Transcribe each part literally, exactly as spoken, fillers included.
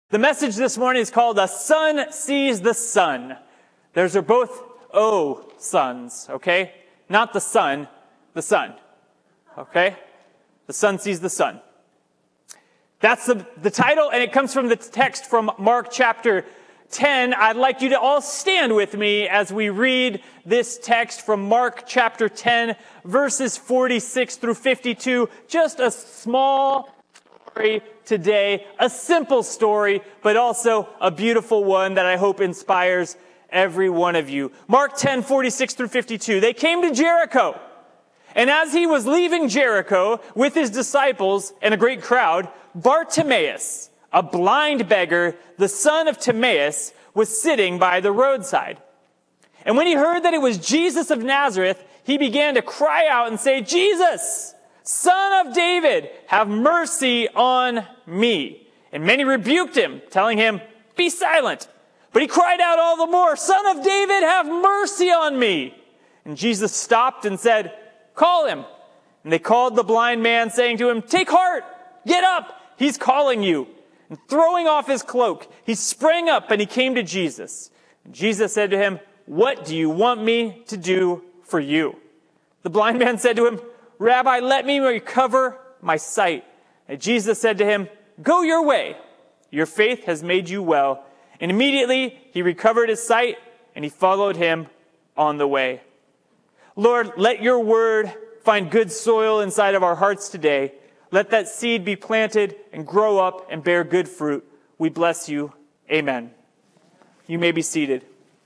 The message this morning is called "The Son Sees the Sun." Those are both O sons, okay? Not the sun, the sun, okay? The Son sees the sun. That's the, the title, and it comes from the text from Mark chapter ten. I'd like you to all stand with me as we read this text from Mark chapter ten, verses forty-six through fifty-two. Just a small story today, a simple story, but also a beautiful one that I hope inspires every one of you. Mark ten, forty-six through fifty-two. They came to Jericho, and as he was leaving Jericho with his disciples and a great crowd, Bartimaeus, a blind beggar, the son of Timaeus, was sitting by the roadside. And when he heard that it was Jesus of Nazareth, he began to cry out and say, "Jesus, Son of David, have mercy on me." And many rebuked him, telling him, "Be silent." But he cried out all the more, "Son of David, have mercy on me." And Jesus stopped and said, "Call him." And they called the blind man, saying to him, "Take heart, get up, he's calling you." And throwing off his cloak, he sprang up and he came to Jesus. And Jesus said to him, "What do you want me to do for you?" The blind man said to him, "Rabbi, let me recover my sight." And Jesus said to him, "Go your way. Your faith has made you well." And immediately he recovered his sight and he followed him on the way. Lord, let your word find good soil inside of our hearts today. Let that seed be planted and grow up and bear good fruit. We bless you. Amen. You may be seated.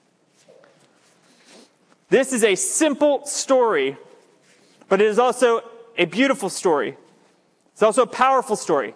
This is a simple story, but it is also a beautiful story. It's also a powerful story.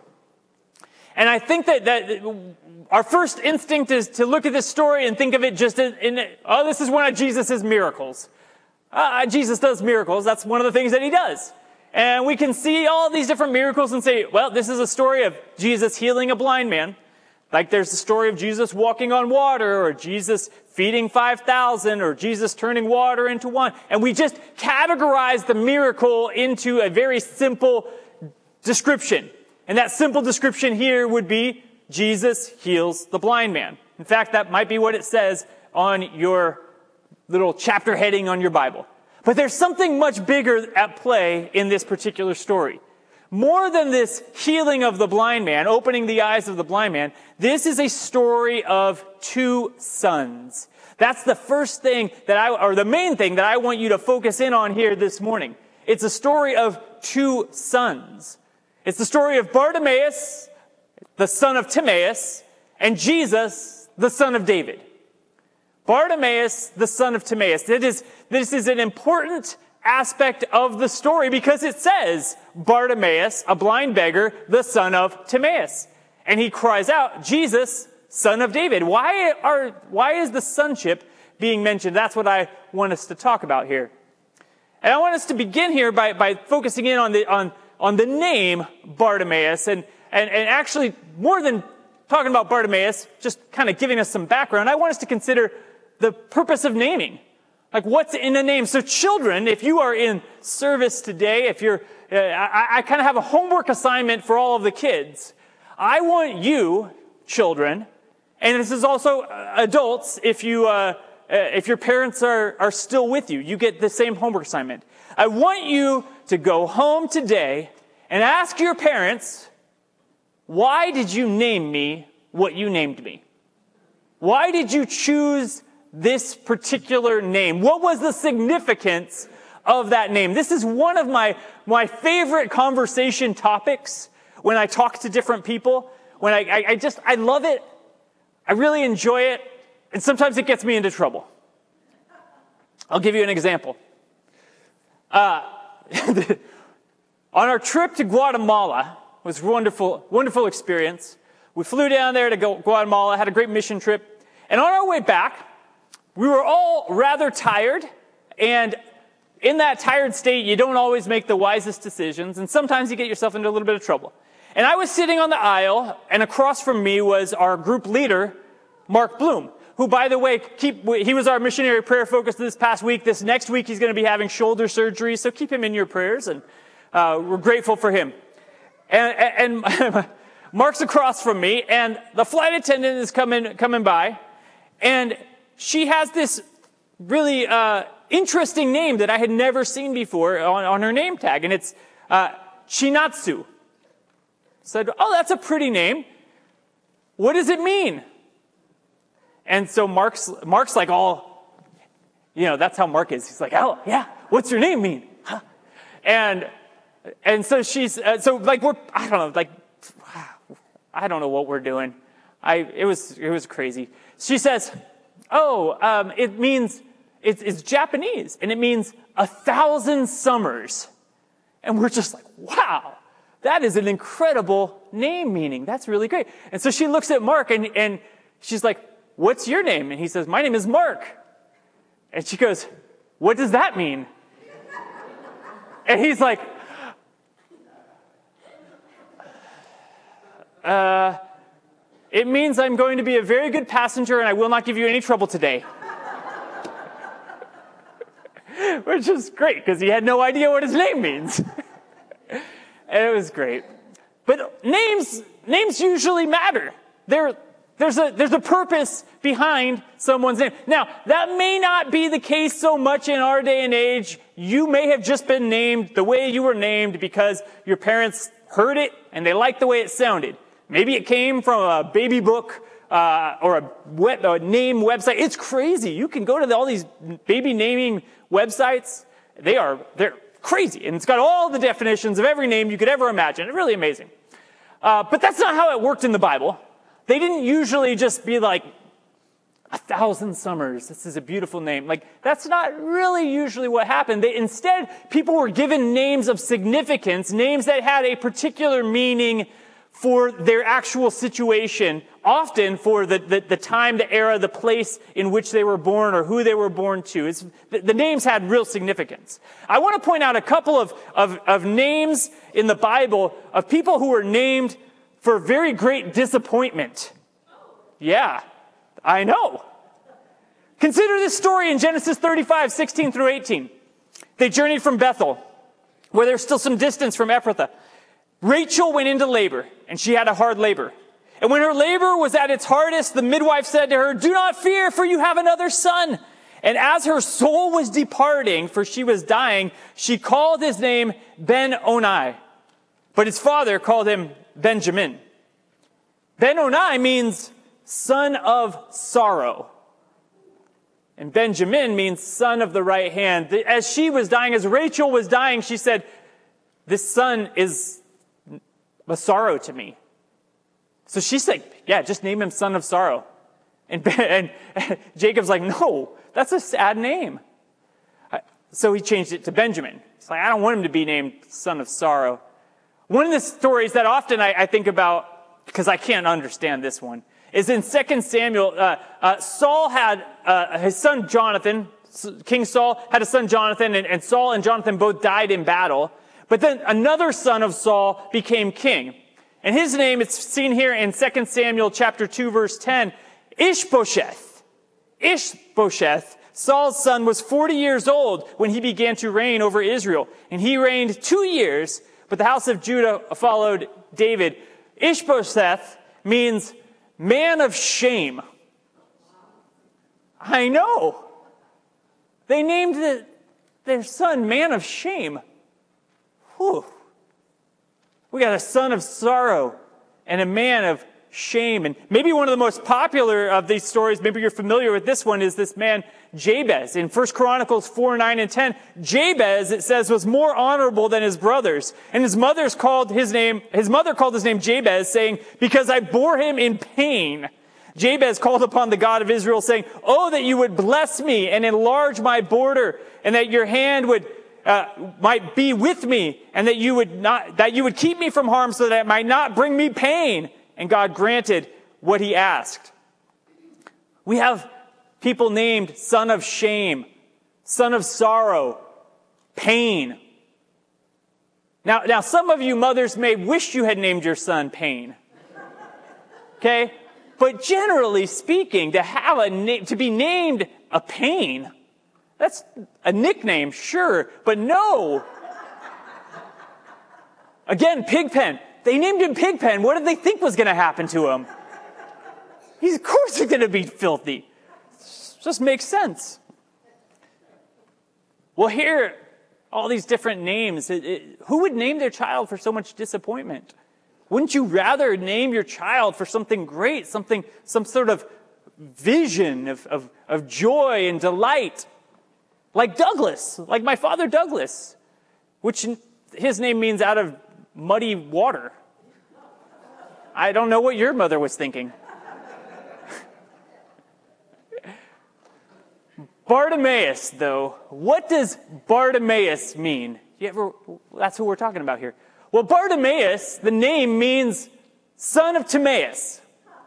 And I think that, that our first instinct is to look at this story and think of it just in, in oh, this is one of Jesus' miracles. Uh, Jesus does miracles. That's one of the things that he does. And we can see all these different miracles and say, well, this is a story of Jesus healing a blind man. Like there's the story of Jesus walking on water, or Jesus feeding five thousand, or Jesus turning water into wine. And we just categorize the miracle into a very simple description. And that simple description here would be Jesus heals the blind man. In fact, that might be what it says on your little chapter heading on your Bible. But there's something much bigger at play in this particular story. More than this healing of the blind man, opening the eyes of the blind man, this is a story of two sons. That's the first thing that I, or the main thing that I want you to focus in on here this morning. It's a story of two sons. It's the story of Bartimaeus, the son of Timaeus, and Jesus, the son of David. Bartimaeus, the son of Timaeus. This is, this is an important aspect of the story because it says Bartimaeus, a blind beggar, the son of Timaeus. And he cries out, "Jesus, son of David." Why are, why is the sonship being mentioned? That's what I want us to talk about here. And I want us to begin here by, by focusing in on the, on, on the name Bartimaeus. And, and, and actually, more than talking about Bartimaeus, just kind of giving us some background, I want us to consider the purpose of naming. Like, what's in a name? So children, if you are in service today, if you're, uh, I, I kind of have a homework assignment for all of the kids. I want you, children, and this is also uh, adults, if you, uh, uh, if your parents are, are still with you, you get the same homework assignment. I want you to go home today and ask your parents, why did you name me what you named me? Why did you choose this particular name? What was the significance of that name? This is one of my, my favorite conversation topics when I talk to different people. When I, I, I just, I love it. I really enjoy it. And sometimes it gets me into trouble. I'll give you an example. Uh, on our trip to Guatemala, it was a wonderful, wonderful experience. We flew down there to Guatemala, had a great mission trip. And on our way back, we were all rather tired, and in that tired state, you don't always make the wisest decisions, and sometimes you get yourself into a little bit of trouble. And I was sitting on the aisle, and across from me was our group leader, Mark Bloom, who, by the way, keep, he was our missionary prayer focus this past week. This next week, he's going to be having shoulder surgery, so keep him in your prayers, and uh, we're grateful for him. And, and Mark's across from me, and the flight attendant is coming coming by, and she has this really uh, interesting name that I had never seen before on, on her name tag, and it's uh, Chinatsu. Said, oh, that's a pretty name. What does it mean? And so Mark's Mark's like all, you know, that's how Mark is. He's like, oh, yeah, what's your name mean? Huh? And and so she's, uh, so like we're, I don't know, like, I don't know what we're doing. I It was it was crazy. She says, oh, um, it means, it's, it's Japanese, and it means a thousand summers. And we're just like, wow. That is an incredible name meaning. That's really great. And so she looks at Mark and, and she's like, what's your name? And he says, my name is Mark. And she goes, what does that mean? And he's like, uh, it means I'm going to be a very good passenger and I will not give you any trouble today. Which is great because he had no idea what his name means. It was great. But names, names usually matter. There, there's a, there's a purpose behind someone's name. Now, that may not be the case so much in our day and age. You may have just been named the way you were named because your parents heard it and they liked the way it sounded. Maybe it came from a baby book, uh, or a, web, a name website. It's crazy. You can go to the, all these baby naming websites. They are, they're, crazy. And it's got all the definitions of every name you could ever imagine. It's really amazing. Uh, but that's not how it worked in the Bible. They didn't usually just be like, a thousand summers. This is a beautiful name. Like, that's not really usually what happened. They, instead, people were given names of significance, names that had a particular meaning for their actual situation, often for the, the, the time, the era, the place in which they were born or who they were born to. It's, the, the names had real significance. I want to point out a couple of, of, of names in the Bible of people who were named for very great disappointment. Yeah, I know. Consider this story in Genesis thirty-five, sixteen through eighteen. They journeyed from Bethel, where there's still some distance from Ephrathah. Rachel went into labor, and she had a hard labor. And when her labor was at its hardest, the midwife said to her, do not fear, for you have another son. And as her soul was departing, for she was dying, she called his name Ben-Oni. But his father called him Benjamin. Ben-Oni means son of sorrow. And Benjamin means son of the right hand. As she was dying, as Rachel was dying, she said, this son is a sorrow to me. So she's like, yeah, just name him son of sorrow. And, and, and Jacob's like, no, that's a sad name. So he changed it to Benjamin. He's like, I don't want him to be named son of sorrow. One of the stories that often I, I think about, because I can't understand this one, is in Second Samuel. Uh, uh, Saul had uh, his son Jonathan. King Saul had a son Jonathan, and, and Saul and Jonathan both died in battle. But then another son of Saul became king. And his name is seen here in Second Samuel chapter two, verse ten. Ishbosheth. Ishbosheth, Saul's son, was forty years old when he began to reign over Israel. And he reigned two years, but the house of Judah followed David. Ishbosheth means man of shame. I know. They named the, their son man of shame. Whew. We got a son of sorrow and a man of shame. And maybe one of the most popular of these stories, maybe you're familiar with this one, is this man Jabez. In First Chronicles four, nine, and ten, Jabez, it says, was more honorable than his brothers. And his mother's called his name, his mother called his name Jabez, saying, because I bore him in pain. Jabez called upon the God of Israel, saying, oh, that you would bless me and enlarge my border, and that your hand would Uh, might be with me, and that you would not, that you would keep me from harm so that it might not bring me pain. And God granted what he asked. We have people named son of shame, son of sorrow, pain. Now, now some of you mothers may wish you had named your son Pain. Okay? But generally speaking, to have a name, to be named a Pain, that's a nickname, sure, but no. Again, Pigpen. They named him Pigpen. What did they think was going to happen to him? He's, of course he's going to be filthy. It just makes sense. Well, here, all these different names. It, it, who would name their child for so much disappointment? Wouldn't you rather name your child for something great, something, some sort of vision of, of, of joy and delight? Like Douglas, like my father Douglas, which his name means out of muddy water. I don't know what your mother was thinking. Bartimaeus, though, what does Bartimaeus mean? You ever, that's who we're talking about here. Well, Bartimaeus, the name means son of Timaeus.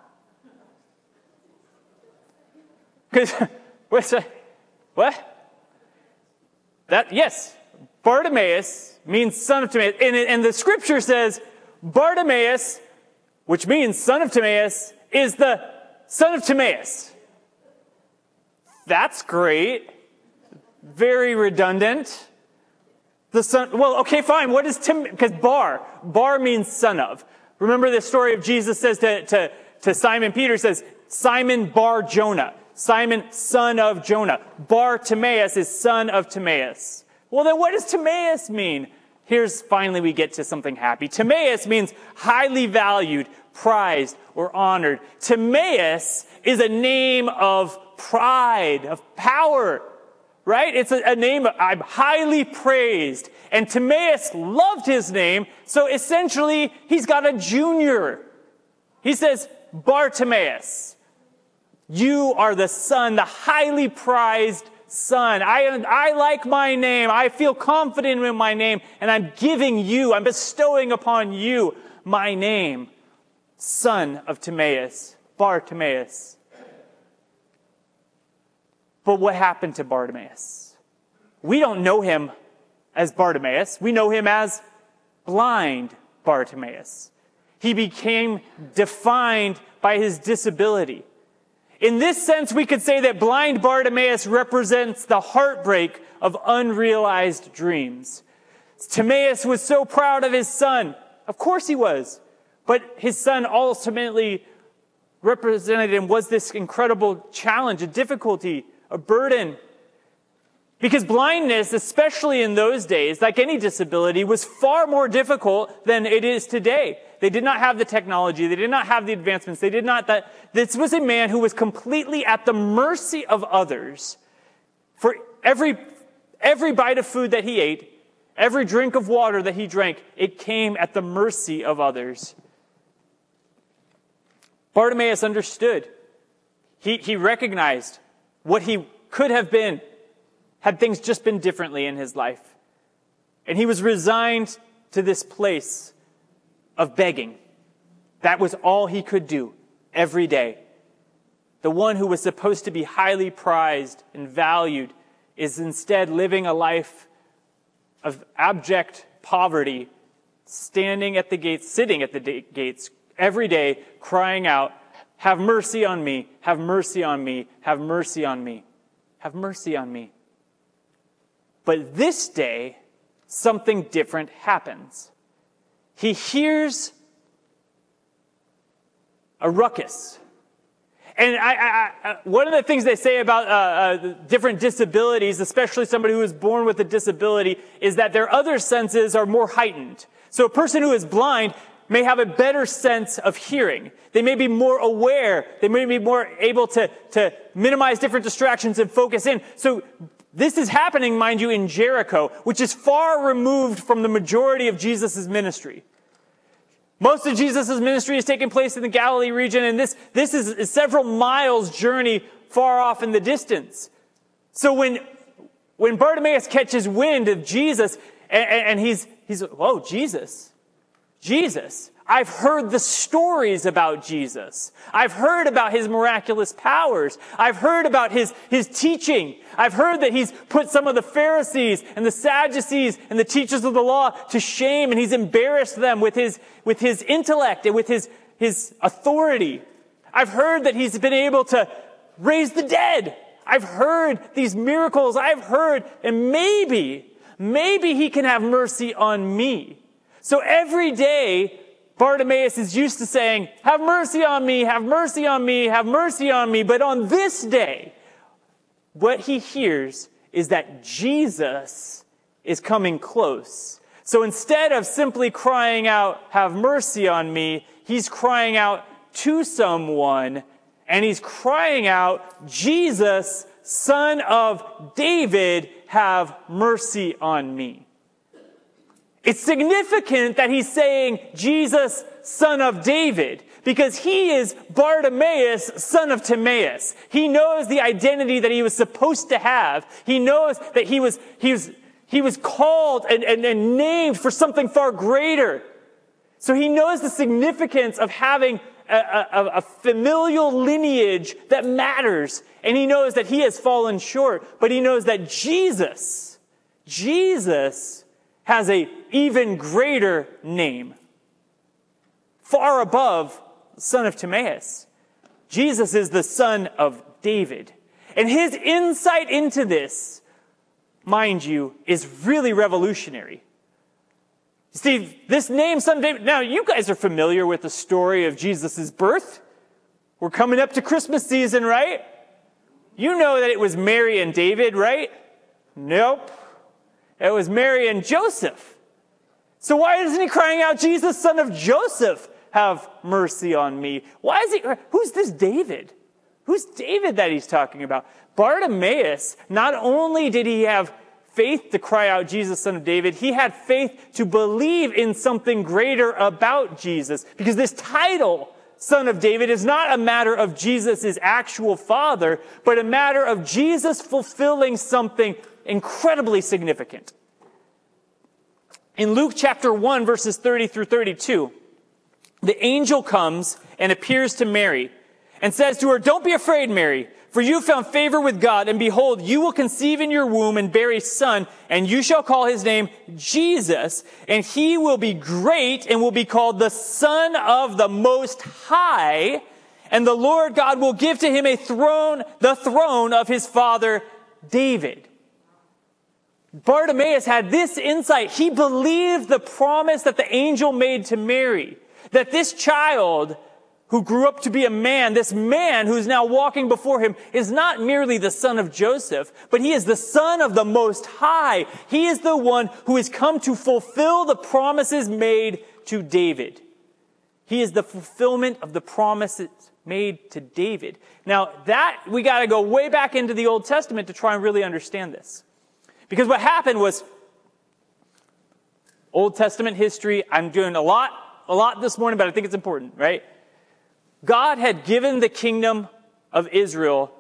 Because, what's that? What? That, yes, Bartimaeus means son of Timaeus. And, and the scripture says Bartimaeus, which means son of Timaeus, is the son of Timaeus. That's great. Very redundant. The son, well, okay, fine. What is Tim? Because bar, bar means son of. Remember the story of Jesus says to, to, to Simon Peter, says, Simon bar Jonah. Simon, son of Jonah. Bartimaeus is son of Timaeus. Well, then what does Timaeus mean? Here's finally we get to something happy. Timaeus means highly valued, prized, or honored. Timaeus is a name of pride, of power, right? It's a, a name, of, I'm highly praised. And Timaeus loved his name, so essentially he's got a junior. He says, Bartimaeus, you are the son, the highly prized son. I, I like my name. I feel confident in my name, and I'm giving you, I'm bestowing upon you my name, son of Timaeus, Bartimaeus. But what happened to Bartimaeus? We don't know him as Bartimaeus. We know him as blind Bartimaeus. He became defined by his disability. In this sense, we could say that blind Bartimaeus represents the heartbreak of unrealized dreams. Timaeus was so proud of his son. Of course he was. But his son ultimately represented him was this incredible challenge, a difficulty, a burden. Because blindness, especially in those days, like any disability, was far more difficult than it is today. They did not have the technology. They did not have the advancements. They did not that. This was a man who was completely at the mercy of others. For every, every bite of food that he ate, every drink of water that he drank, it came at the mercy of others. Bartimaeus understood. He, he recognized what he could have been had things just been differently in his life. And he was resigned to this place of begging. That was all he could do every day. The one who was supposed to be highly prized and valued is instead living a life of abject poverty, standing at the gates, sitting at the gates every day, crying out, have mercy on me, have mercy on me, have mercy on me, have mercy on me. But this day, something different happens. He hears a ruckus. And I, I, I, one of the things they say about uh, uh, different disabilities, especially somebody who is born with a disability, is that their other senses are more heightened. So a person who is blind may have a better sense of hearing. They may be more aware. They may be more able to, to minimize different distractions and focus in. So this is happening, mind you, in Jericho, which is far removed from the majority of Jesus' ministry. Most of Jesus' ministry is taking place in the Galilee region, and this, this is a several miles journey far off in the distance. So when, when Bartimaeus catches wind of Jesus, and, and he's, he's, whoa, Jesus, Jesus. I've heard the stories about Jesus. I've heard about his miraculous powers. I've heard about his, his teaching. I've heard that he's put some of the Pharisees and the Sadducees and the teachers of the law to shame, and he's embarrassed them with his, with his intellect and with his, his authority. I've heard that he's been able to raise the dead. I've heard these miracles. I've heard, and maybe, maybe he can have mercy on me. So every day, Bartimaeus is used to saying, have mercy on me, have mercy on me, have mercy on me. But on this day, what he hears is that Jesus is coming close. So instead of simply crying out, have mercy on me, he's crying out to someone, and he's crying out, Jesus, Son of David, have mercy on me. It's significant that he's saying, Jesus, Son of David, because he is Bartimaeus, son of Timaeus. He knows the identity that he was supposed to have. He knows that he was, he was, he was called and, and, and named for something far greater. So he knows the significance of having a, a, a familial lineage that matters. And he knows that he has fallen short. But he knows that Jesus, Jesus has a even greater name. Far above son of Timaeus. Jesus is the son of David. And his insight into this, mind you, is really revolutionary. See, this name, son of David, now you guys are familiar with the story of Jesus' birth. We're coming up to Christmas season, right? You know that it was Mary and David, right? Nope. It was Mary and Joseph. So why isn't he crying out, Jesus, son of Joseph, have mercy on me? Why is he, who's this David? Who's David that he's talking about? Bartimaeus, not only did he have faith to cry out, Jesus, son of David, he had faith to believe in something greater about Jesus. Because this title, son of David, is not a matter of Jesus' actual father, but a matter of Jesus fulfilling something incredibly significant. In Luke chapter one, verses thirty through thirty-two, the angel comes and appears to Mary and says to her, don't be afraid, Mary, for you found favor with God, and behold, you will conceive in your womb and bear a son, and you shall call his name Jesus, and he will be great and will be called the Son of the Most High, and the Lord God will give to him a throne, the throne of his father David. Bartimaeus had this insight. He believed the promise that the angel made to Mary, that this child who grew up to be a man, this man who's now walking before him, is not merely the son of Joseph, but he is the Son of the Most High. He is the one who has come to fulfill the promises made to David. He is the fulfillment of the promises made to David. Now that, we gotta go way back into the Old Testament to try and really understand this. Because what happened was, Old Testament history, I'm doing a lot, a lot this morning, but I think it's important, right? God had given the kingdom of Israel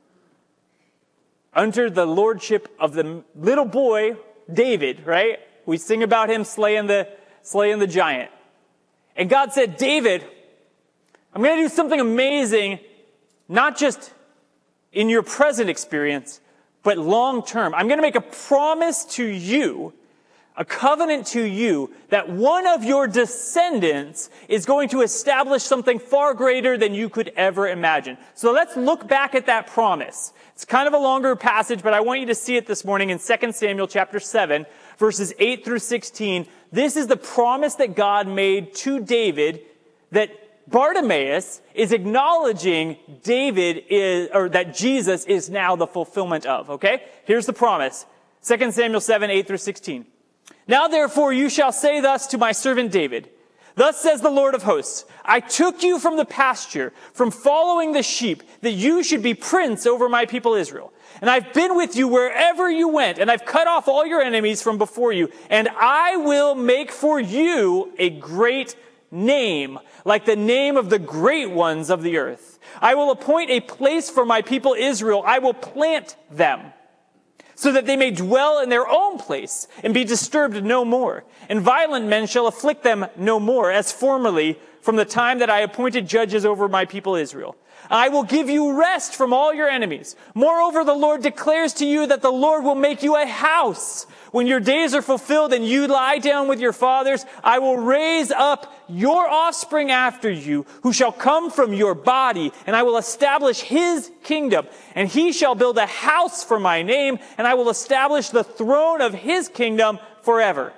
under the lordship of the little boy, David, right? We sing about him slaying the, slaying the giant. And God said, David, I'm going to do something amazing, not just in your present experience, but long term. I'm going to make a promise to you, a covenant to you, that one of your descendants is going to establish something far greater than you could ever imagine. So let's look back at that promise. It's kind of a longer passage, but I want you to see it this morning in Second Samuel chapter seven, verses eight through sixteen. This is the promise that God made to David that Bartimaeus is acknowledging David is, or that Jesus is now the fulfillment of, okay? Here's the promise. Second Samuel seven, eight through sixteen. Now therefore you shall say thus to my servant David, thus says the Lord of hosts, I took you from the pasture, from following the sheep, that you should be prince over my people Israel. And I've been with you wherever you went, and I've cut off all your enemies from before you, and I will make for you a great name, like the name of the great ones of the earth. I will appoint a place for my people Israel. I will plant them, so that they may dwell in their own place and be disturbed no more. And violent men shall afflict them no more, as formerly from the time that I appointed judges over my people Israel. I will give you rest from all your enemies. Moreover, the Lord declares to you that the Lord will make you a house. When your days are fulfilled and you lie down with your fathers, I will raise up your offspring after you, who shall come from your body, and I will establish his kingdom. And he shall build a house for my name, and I will establish the throne of his kingdom forever.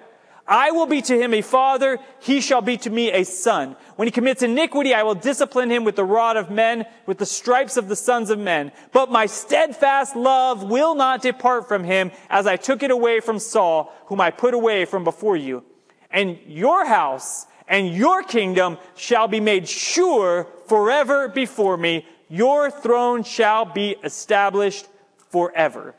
I will be to him a father, he shall be to me a son. When he commits iniquity, I will discipline him with the rod of men, with the stripes of the sons of men. But my steadfast love will not depart from him, as I took it away from Saul, whom I put away from before you. And your house and your kingdom shall be made sure forever before me. Your throne shall be established forever.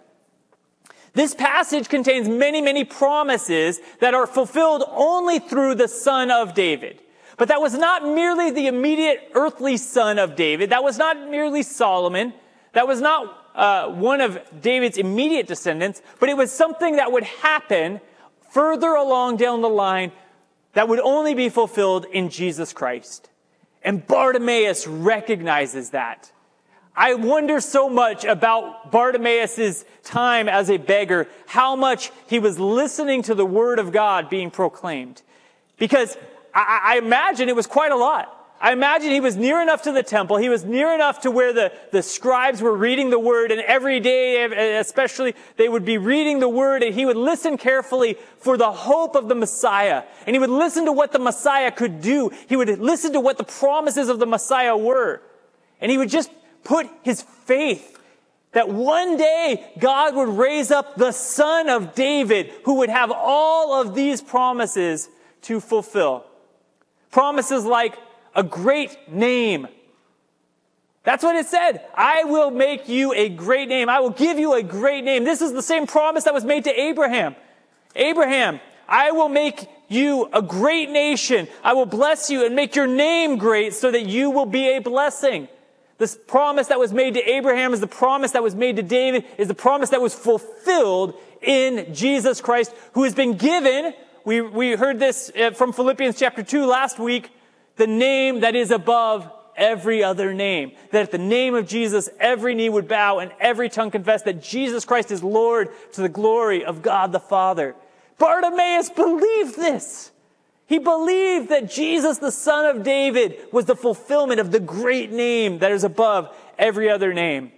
This passage contains many, many promises that are fulfilled only through the Son of David. But that was not merely the immediate earthly son of David. That was not merely Solomon. That was not uh, one of David's immediate descendants. But it was something that would happen further along down the line that would only be fulfilled in Jesus Christ. And Bartimaeus recognizes that. I wonder so much about Bartimaeus' time as a beggar, how much he was listening to the word of God being proclaimed. Because I, I imagine it was quite a lot. I imagine he was near enough to the temple. He was near enough to where the, the scribes were reading the word, and every day, especially, they would be reading the word, and he would listen carefully for the hope of the Messiah. And he would listen to what the Messiah could do. He would listen to what the promises of the Messiah were. And he would just put his faith that one day God would raise up the Son of David who would have all of these promises to fulfill. Promises like a great name. That's what it said. I will make you a great name. I will give you a great name. This is the same promise that was made to Abraham. Abraham, I will make you a great nation. I will bless you and make your name great so that you will be a blessing. This promise that was made to Abraham is the promise that was made to David, is the promise that was fulfilled in Jesus Christ, who has been given, we, we heard this from Philippians chapter two last week, the name that is above every other name. That at the name of Jesus, every knee would bow and every tongue confess that Jesus Christ is Lord to the glory of God the Father. Bartimaeus believed this. He believed that Jesus, the Son of David, was the fulfillment of the great name that is above every other name.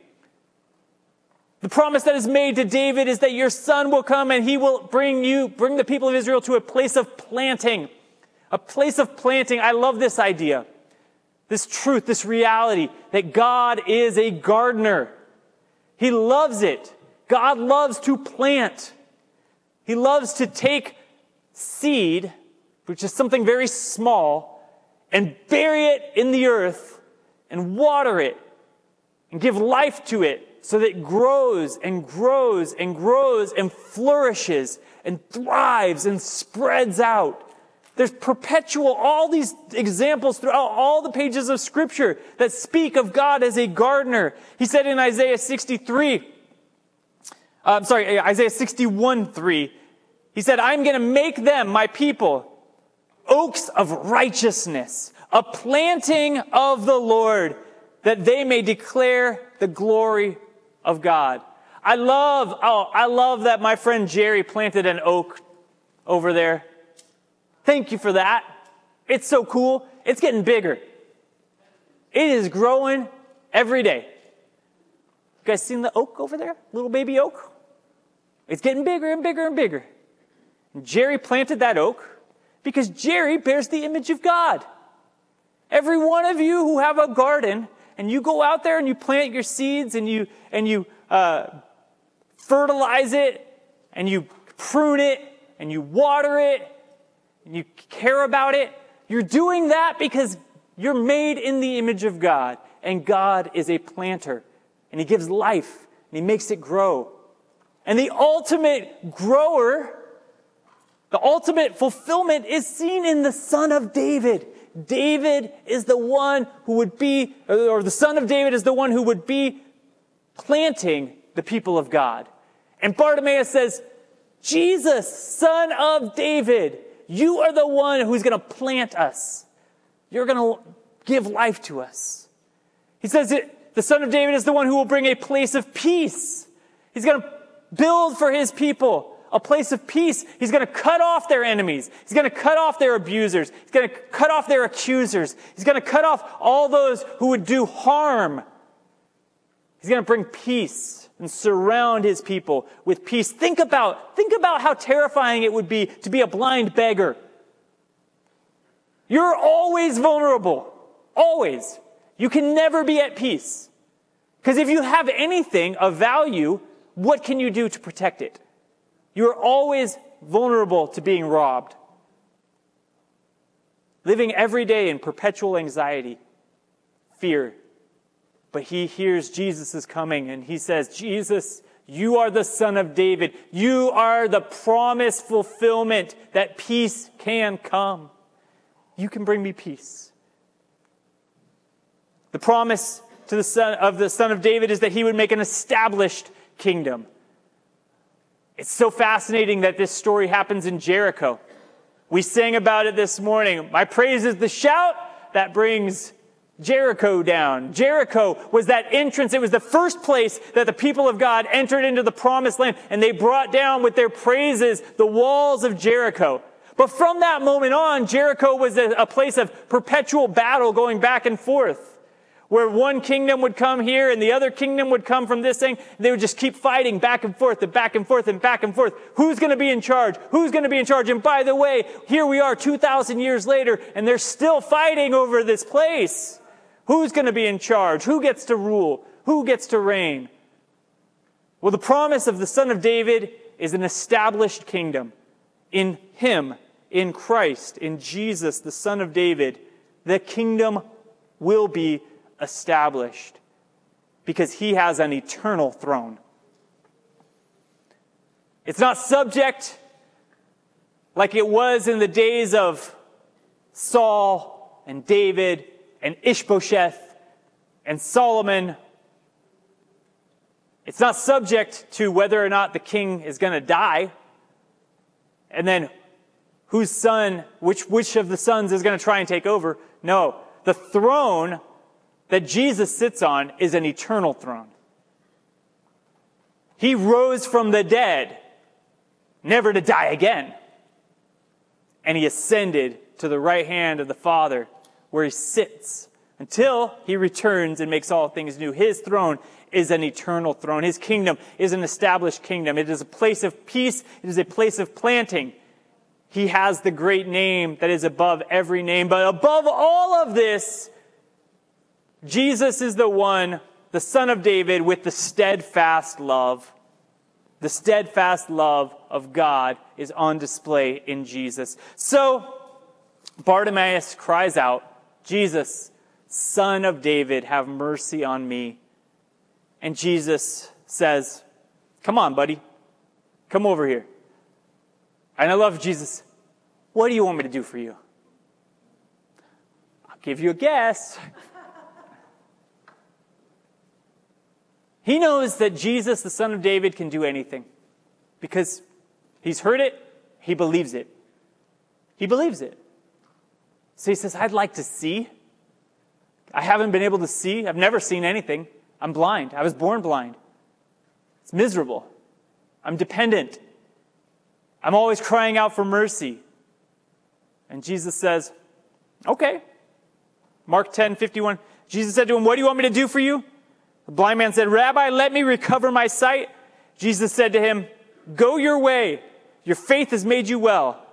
The promise that is made to David is that your son will come and he will bring you, bring the people of Israel to a place of planting. A place of planting. I love this idea. This truth, this reality that God is a gardener. He loves it. God loves to plant. He loves to take seed, which is something very small, and bury it in the earth and water it and give life to it so that it grows and grows and grows and flourishes and thrives and spreads out. There's perpetual, all these examples throughout all the pages of Scripture that speak of God as a gardener. He said in Isaiah sixty-three, uh, I'm sorry, Isaiah sixty-one three, he said, I'm going to make them, my people, oaks of righteousness, a planting of the Lord, that they may declare the glory of God. I love, oh, I love that my friend Jerry planted an oak over there. Thank you for that. It's so cool. It's getting bigger. It is growing every day. You guys seen the oak over there? Little baby oak? It's getting bigger and bigger and bigger. And Jerry planted that oak because Jerry bears the image of God. Every one of you who have a garden and you go out there and you plant your seeds and you and you uh, fertilize it and you prune it and you water it and you care about it, you're doing that because you're made in the image of God, and God is a planter, and He gives life and He makes it grow. And the ultimate grower, the ultimate fulfillment is seen in the Son of David. David is the one who would be, or the Son of David is the one who would be planting the people of God. And Bartimaeus says, Jesus, Son of David, you are the one who's going to plant us. You're going to give life to us. He says that the Son of David is the one who will bring a place of peace. He's going to build for His people a place of peace. He's going to cut off their enemies. He's going to cut off their abusers. He's going to cut off their accusers. He's going to cut off all those who would do harm. He's going to bring peace and surround his people with peace. Think about, think about how terrifying it would be to be a blind beggar. You're always vulnerable. Always. You can never be at peace. Because if you have anything of value, what can you do to protect it? You're always vulnerable to being robbed. Living every day in perpetual anxiety, fear. But he hears Jesus is coming and he says, Jesus, you are the Son of David. You are the promised fulfillment that peace can come. You can bring me peace. The promise to the son of the Son of David is that he would make an established kingdom. It's so fascinating that this story happens in Jericho. We sang about it this morning. My praise is the shout that brings Jericho down. Jericho was that entrance. It was the first place that the people of God entered into the promised land, and they brought down with their praises the walls of Jericho. But from that moment on, Jericho was a, a place of perpetual battle going back and forth, where one kingdom would come here and the other kingdom would come from this thing. They would just keep fighting back and forth and back and forth and back and forth. Who's going to be in charge? Who's going to be in charge? And by the way, here we are two thousand years later, and they're still fighting over this place. Who's going to be in charge? Who gets to rule? Who gets to reign? Well, the promise of the Son of David is an established kingdom. In him, in Christ, in Jesus, the Son of David, the kingdom will be established because he has an eternal throne. It's not subject like it was in the days of Saul and David and Ishbosheth and Solomon. It's not subject to whether or not the king is going to die. And then whose son, which, which of the sons is going to try and take over. No, the throne that Jesus sits on is an eternal throne. He rose from the dead, never to die again. And he ascended to the right hand of the Father, where he sits until he returns and makes all things new. His throne is an eternal throne. His kingdom is an established kingdom. It is a place of peace. It is a place of planting. He has the great name that is above every name. But above all of this, Jesus is the one, the Son of David, with the steadfast love. The steadfast love of God is on display in Jesus. So Bartimaeus cries out, Jesus, Son of David, have mercy on me. And Jesus says, come on, buddy. Come over here. And I love Jesus. What do you want me to do for you? I'll give you a guess. He knows that Jesus, the Son of David, can do anything. Because he's heard it, he believes it. He believes it. So he says, I'd like to see. I haven't been able to see. I've never seen anything. I'm blind. I was born blind. It's miserable. I'm dependent. I'm always crying out for mercy. And Jesus says, okay. Mark ten fifty-one. Jesus said to him, what do you want me to do for you? The blind man said, Rabbi, let me recover my sight. Jesus said to him, go your way. Your faith has made you well.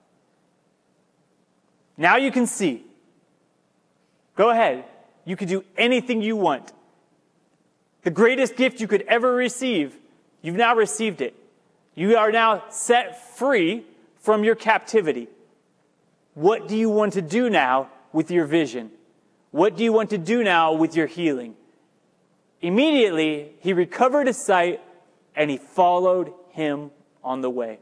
Now you can see. Go ahead. You can do anything you want. The greatest gift you could ever receive, you've now received it. You are now set free from your captivity. What do you want to do now with your vision? What do you want to do now with your healing? Immediately, he recovered his sight and he followed him on the way.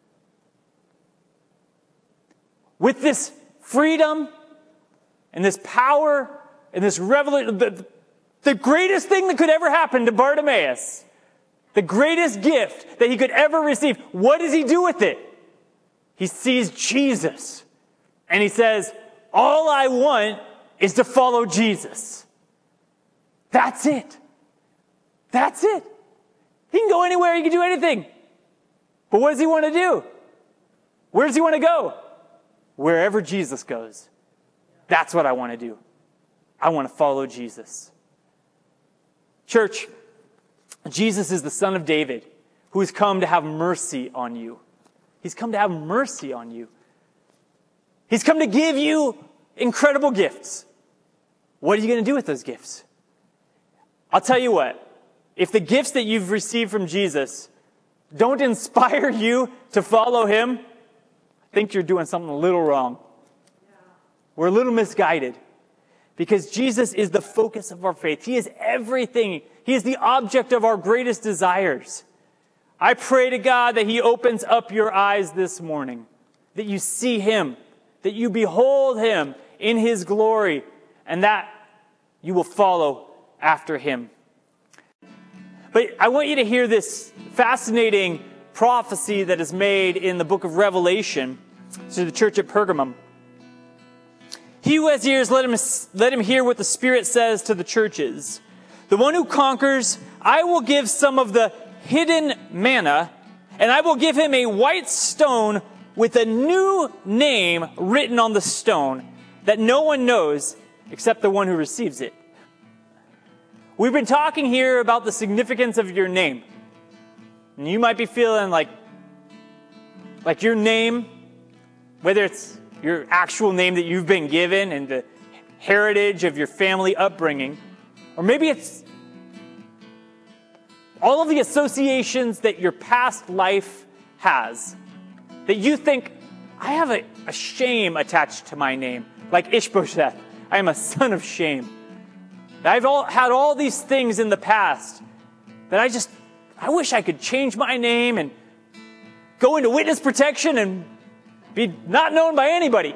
With this freedom and this power and this revelation, the, the greatest thing that could ever happen to Bartimaeus, the greatest gift that he could ever receive, what does he do with it? He sees Jesus and he says, all I want is to follow Jesus. That's it. That's it. He can go anywhere. He can do anything. But what does he want to do? Where does he want to go? Wherever Jesus goes. That's what I want to do. I want to follow Jesus. Church, Jesus is the Son of David, who has come to have mercy on you. He's come to have mercy on you. He's come to give you incredible gifts. What are you going to do with those gifts? I'll tell you what. If the gifts that you've received from Jesus don't inspire you to follow him, I think you're doing something a little wrong. We're a little misguided. Because Jesus is the focus of our faith. He is everything. He is the object of our greatest desires. I pray to God that he opens up your eyes this morning, that you see him, that you behold him in his glory, and that you will follow after him. But I want you to hear this fascinating prophecy that is made in the book of Revelation to the church at Pergamum. He who has ears, let him, let him hear what the Spirit says to the churches. The one who conquers, I will give some of the hidden manna, and I will give him a white stone with a new name written on the stone that no one knows except the one who receives it. We've been talking here about the significance of your name. And you might be feeling like, like your name, whether it's your actual name that you've been given and the heritage of your family upbringing, or maybe it's all of the associations that your past life has, that you think, I have a, a shame attached to my name, like Ishbosheth. I am a son of shame. I've all, had all these things in the past that I just, I wish I could change my name and go into witness protection and be not known by anybody.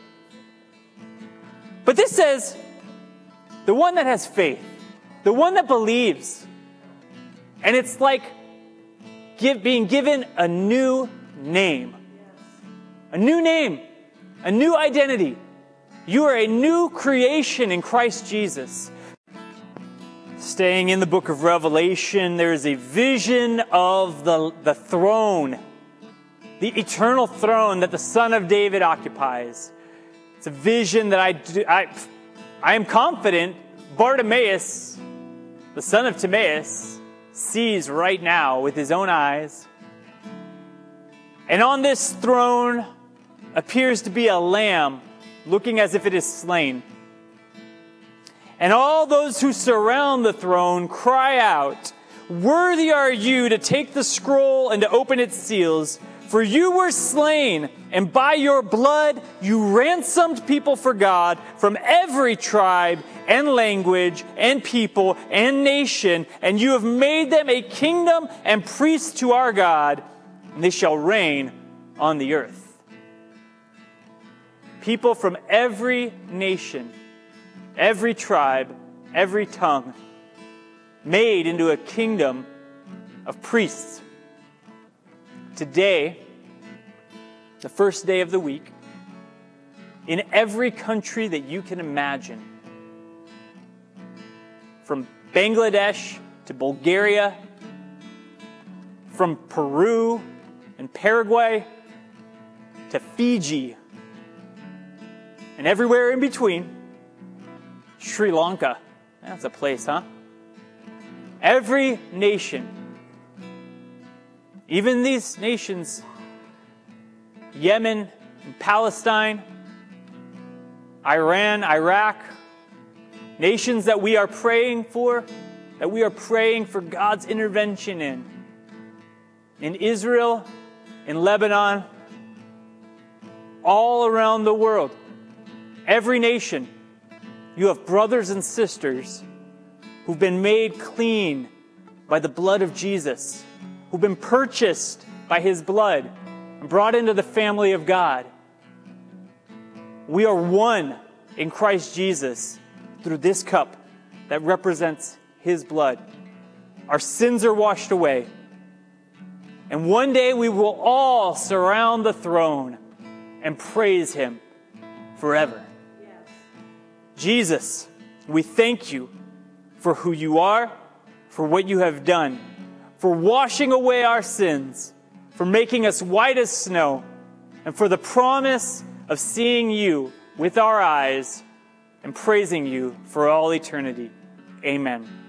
But this says, the one that has faith, the one that believes, and it's like give, being given a new name. A new name, a new identity. You are a new creation in Christ Jesus. Staying in the book of Revelation, there is a vision of the, the throne, the eternal throne that the Son of David occupies. It's a vision that I, do, I, I am confident Bartimaeus, the son of Timaeus, sees right now with his own eyes. And on this throne appears to be a lamb looking as if it is slain. And all those who surround the throne cry out, "Worthy are you to take the scroll and to open its seals, for you were slain, and by your blood you ransomed people for God from every tribe and language and people and nation, and you have made them a kingdom and priests to our God, and they shall reign on the earth." People from every nation, every tribe, every tongue, made into a kingdom of priests. Today, the first day of the week, in every country that you can imagine, from Bangladesh to Bulgaria, from Peru and Paraguay to Fiji, and everywhere in between, Sri Lanka, that's a place, huh? Every nation, even these nations, Yemen and Palestine, Iran, Iraq, nations that we are praying for, that we are praying for God's intervention in. In Israel, in Lebanon, all around the world, every nation, you have brothers and sisters who've been made clean by the blood of Jesus, who've been purchased by his blood and brought into the family of God. We are one in Christ Jesus through this cup that represents his blood. Our sins are washed away. And one day we will all surround the throne and praise him forever. Jesus, we thank you for who you are, for what you have done, for washing away our sins, for making us white as snow, and for the promise of seeing you with our eyes and praising you for all eternity. Amen.